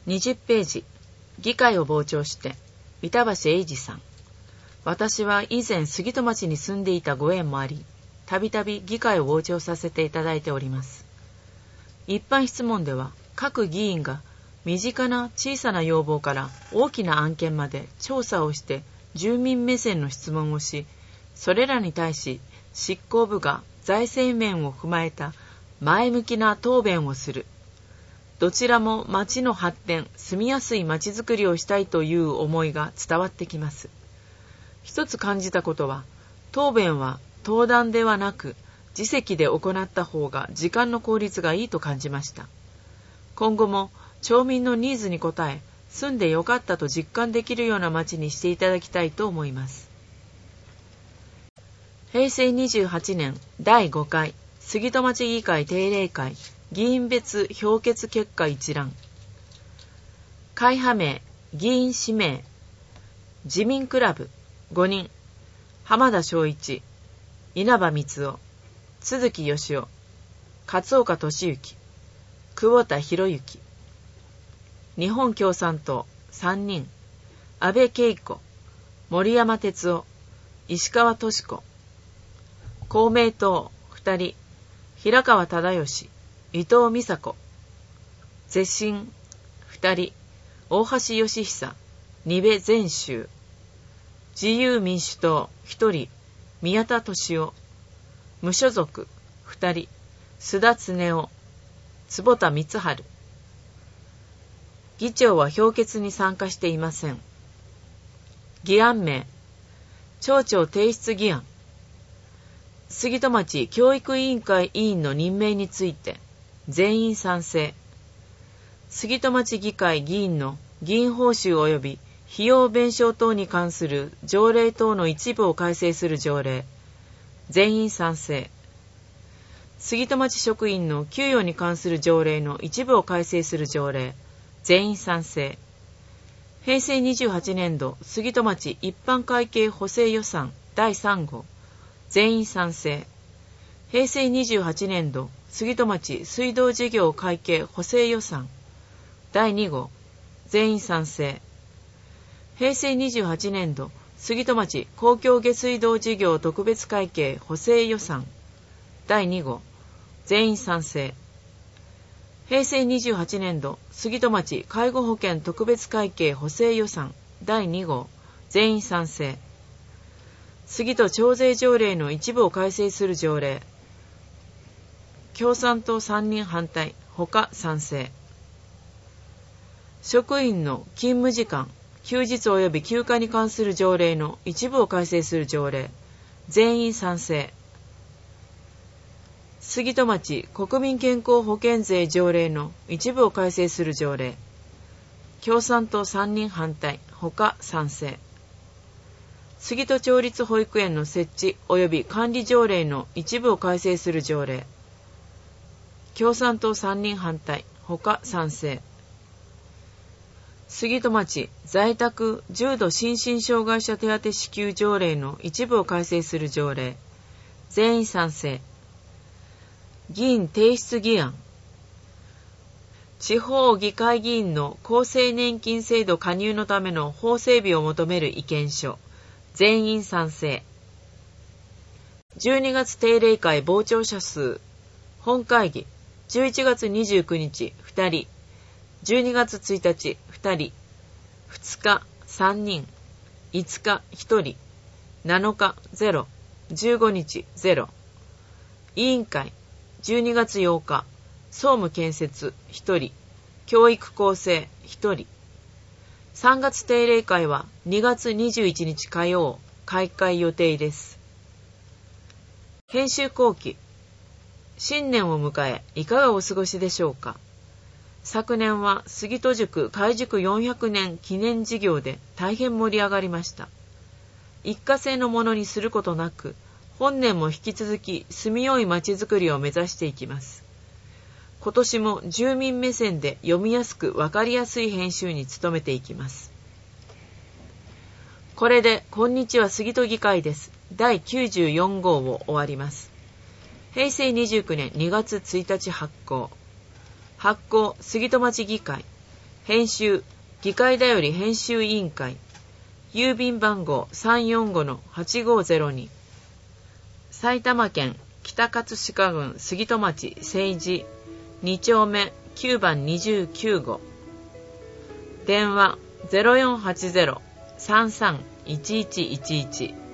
20ページ、議会を傍聴して、板橋英二さん。私は以前杉戸町に住んでいたご縁もあり、たびたび議会を傍聴させていただいております。一般質問では、各議員が身近な小さな要望から大きな案件まで調査をして住民目線の質問をし、それらに対し執行部が財政面を踏まえた前向きな答弁をする。どちらも町の発展、住みやすい町づくりをしたいという思いが伝わってきます。一つ感じたことは、答弁は登壇ではなく自席で行った方が時間の効率がいいと感じました。今後も町民のニーズに応え、住んでよかったと実感できるような町にしていただきたいと思います。平成28年第5回杉戸町議会定例会議員別評決結果一覧。会派名、議員氏名。自民クラブ5人、浜田昭一、稲葉光雄、都築義雄、勝岡俊之、久保田博之。日本共産党3人、安倍恵子、森山哲夫、石川敏子。公明党2人、平川忠義、伊藤美佐子。絶進2人、大橋義久、二部全州。自由民主党1人、宮田俊夫。無所属2人、須田恒夫、坪田光晴。議長は評決に参加していません。議案名、町長提出議案。杉戸町教育委員会委員の任命について、全員賛成。杉戸町議会議員の議員報酬及び費用弁償等に関する条例等の一部を改正する条例。全員賛成。杉戸町職員の給与に関する条例の一部を改正する条例。全員賛成。平成28年度杉戸町一般会計補正予算第3号。全員賛成。平成28年度杉戸町水道事業会計補正予算第2号。全員賛成。平成28年度杉戸町公共下水道事業特別会計補正予算第2号。全員賛成。平成28年度杉戸町介護保険特別会計補正予算第2号。全員賛成。杉戸徴税条例の一部を改正する条例。共産党3人反対、他賛成。職員の勤務時間、休日及び休暇に関する条例の一部を改正する条例。全員賛成。杉戸町国民健康保険税条例の一部を改正する条例。共産党3人反対、他賛成。杉戸町立保育園の設置及び管理条例の一部を改正する条例。共産党3人反対、他賛成。杉戸町在宅重度心身障害者手当支給条例の一部を改正する条例。全員賛成。議員提出議案。地方議会議員の厚生年金制度加入のための法整備を求める意見書。全員賛成。12月定例会傍聴者数。本会議11月29日2人、12月1日2人、2日3人、5日1人、7日0、15日0。委員会12月8日、総務建設1人、教育構成1人。3月定例会は2月21日火曜、開会予定です。編集後期。新年を迎え、いかがお過ごしでしょうか。昨年は杉戸塾開塾400年記念事業で大変盛り上がりました。一過性のものにすることなく、本年も引き続き住みよいまちづくりを目指していきます。今年も住民目線で読みやすくわかりやすい編集に努めていきます。これで、こんにちは杉戸議会です。第94号を終わります。平成29年2月1日発行。発行、杉戸町議会。 編集、議会だより編集委員会、郵便番号 345-8502、埼玉県北葛飾郡杉戸町政治2丁目9番29号、電話 0480-33-1111